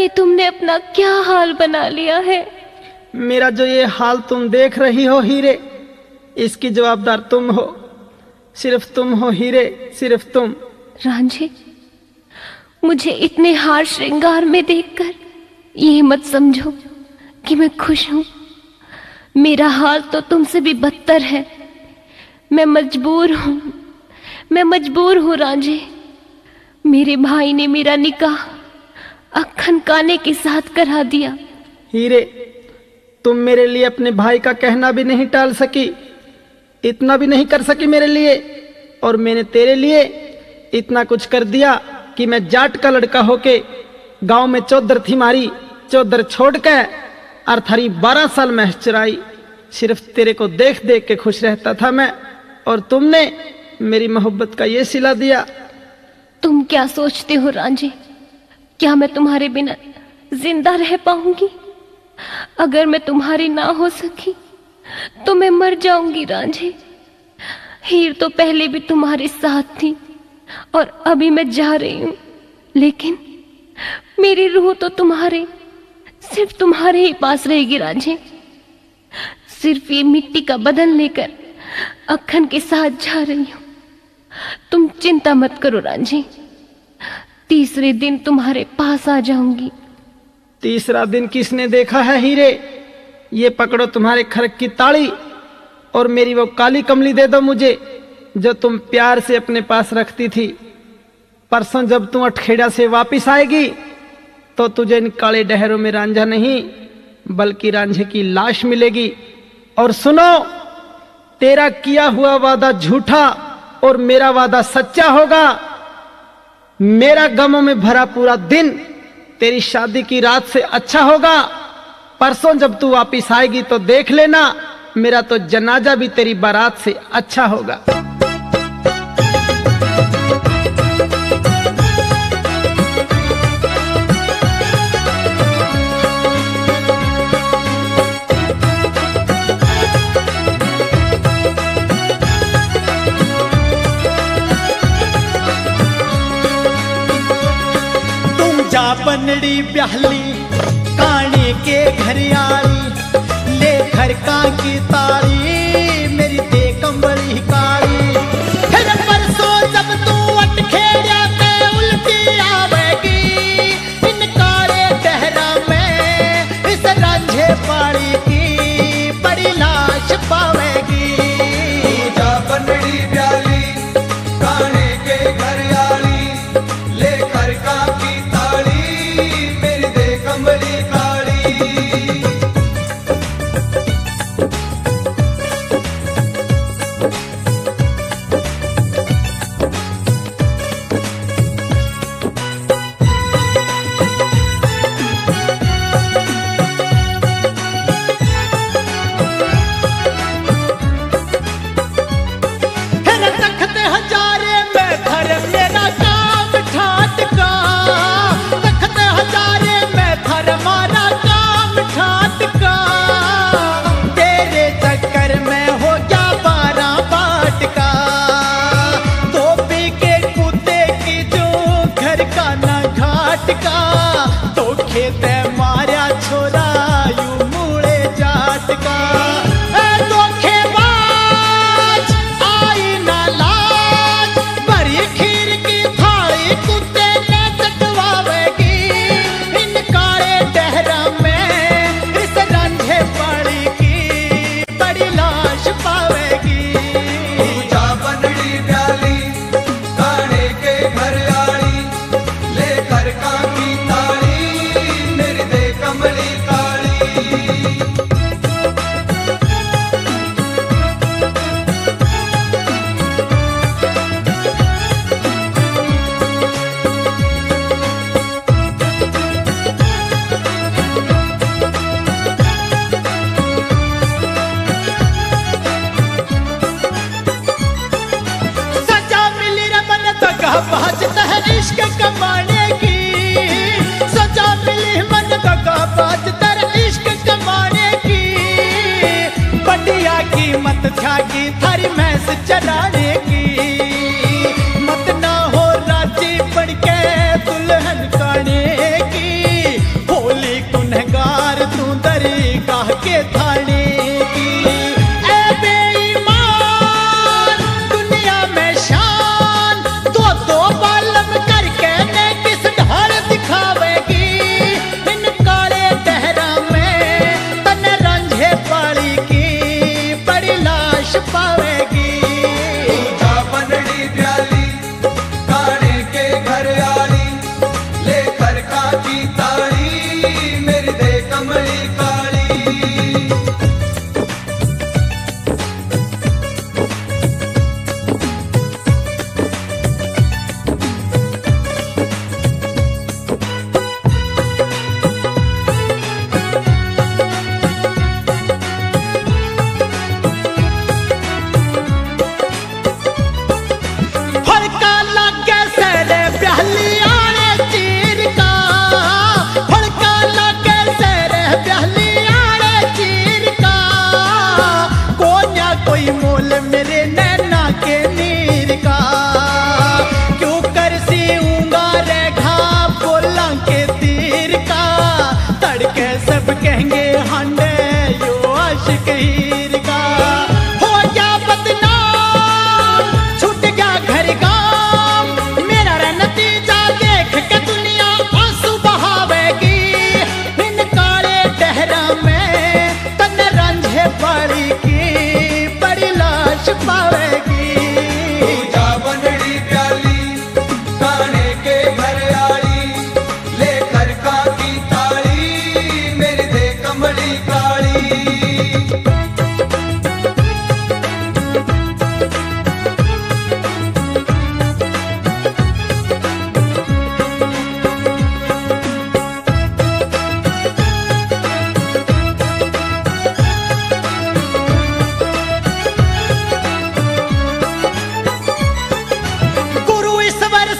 ये तुमने अपना क्या हाल बना लिया है। मेरा जो ये हाल तुम देख रही हो हीरे, इसकी जवाबदार तुम हो, सिर्फ तुम हो हीरे, सिर्फ तुम। रांझे, मुझे इतने हार श्रृंगार में देखकर ये मत समझो कि मैं खुश हूं। मेरा हाल तो तुमसे भी बदतर है। मैं मजबूर हूं रांझे। मेरे भाई ने मेरा निकाह अक्खन काने के साथ करा दिया। हीरे, तुम मेरे लिए अपने भाई का कहना भी नहीं टाल सकी, इतना भी नहीं कर सकी मेरे लिए, और मैंने तेरे लिए इतना कुछ कर दिया कि मैं जाट का लड़का होके गांव में चौधर थी मारी, चौधर छोड़ के और थारी 12 साल महज चुराई। सिर्फ तेरे को देख देख के खुश रहता था मैं, और तुमने मेरी मोहब्बत का ये सिला दिया। तुम क्या सोचते हो रांझे, क्या मैं तुम्हारे बिना जिंदा रह पाऊंगी? अगर मैं तुम्हारी ना हो सकी तो मैं मर जाऊंगी रांझे। हीर तो पहले भी तुम्हारे साथ थी और अभी मैं जा रही हूं, लेकिन मेरी रूह तो सिर्फ तुम्हारे ही पास रहेगी रांझे। सिर्फ ये मिट्टी का बदन लेकर अक्खन के साथ जा रही हूं। तुम चिंता मत करो रांझे, तीसरे दिन तुम्हारे पास आ जाऊंगी। तीसरा दिन किसने देखा है हीरे? ये पकड़ो तुम्हारे खरक की ताड़ी, और मेरी वो काली कमली दे दो मुझे जो तुम प्यार से अपने पास रखती थी। परसों जब तुम अठखेड़ा से वापिस आएगी तो तुझे इन काले डहरों में रांझा नहीं बल्कि रांझे की लाश मिलेगी। और सुनो, तेरा किया हुआ वादा झूठा और मेरा वादा सच्चा होगा। मेरा गमों में भरा पूरा दिन तेरी शादी की रात से अच्छा होगा। परसों जब तू वापिस आएगी तो देख लेना, मेरा तो जनाजा भी तेरी बारात से अच्छा होगा। बनड़ी ब्याहली काने के घर आली, ले घर का की ताली मेरी दे कंबली काली। फिर परसों जब तू अटखेड़ा पे उल्टी आवेगी, इन काले डहरा में इस रांझे पाड़ी की बड़ी लाश पावेगी। जा बनड़ी ब्याहली काने के घर आली, ले घर का की बाजता है इश्क कमाने की, सजा मिली मन का बाजता है इश्क कमाने की। बढ़िया कीमत झाकी थारी भैंस चराने की, मत ना हो राजी बढ़ के दुल्हन काने की।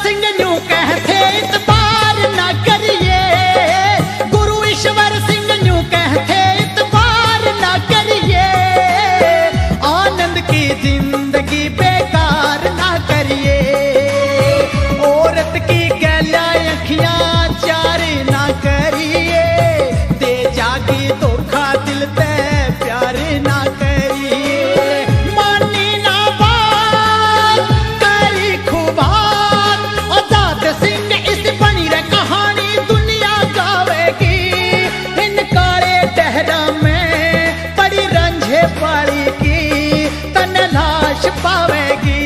सिंह न्यू कहते इतबार ना करिए, गुरु ईश्वर सिंह न्यू कहते इतबार ना करिए, आनंद की जिंदगी बेकार ना करिए, औरत की गैला अखियां चार ना करिए, दे जागी धोखा दिल ते प्यार ना करिए, मानी ना बात करी खुबात, आजाद सिंह इस बनी रे कहानी दुनिया गावेगी, इन काले टहरा में बड़ी रंझे पाली की तन लाश पावेगी।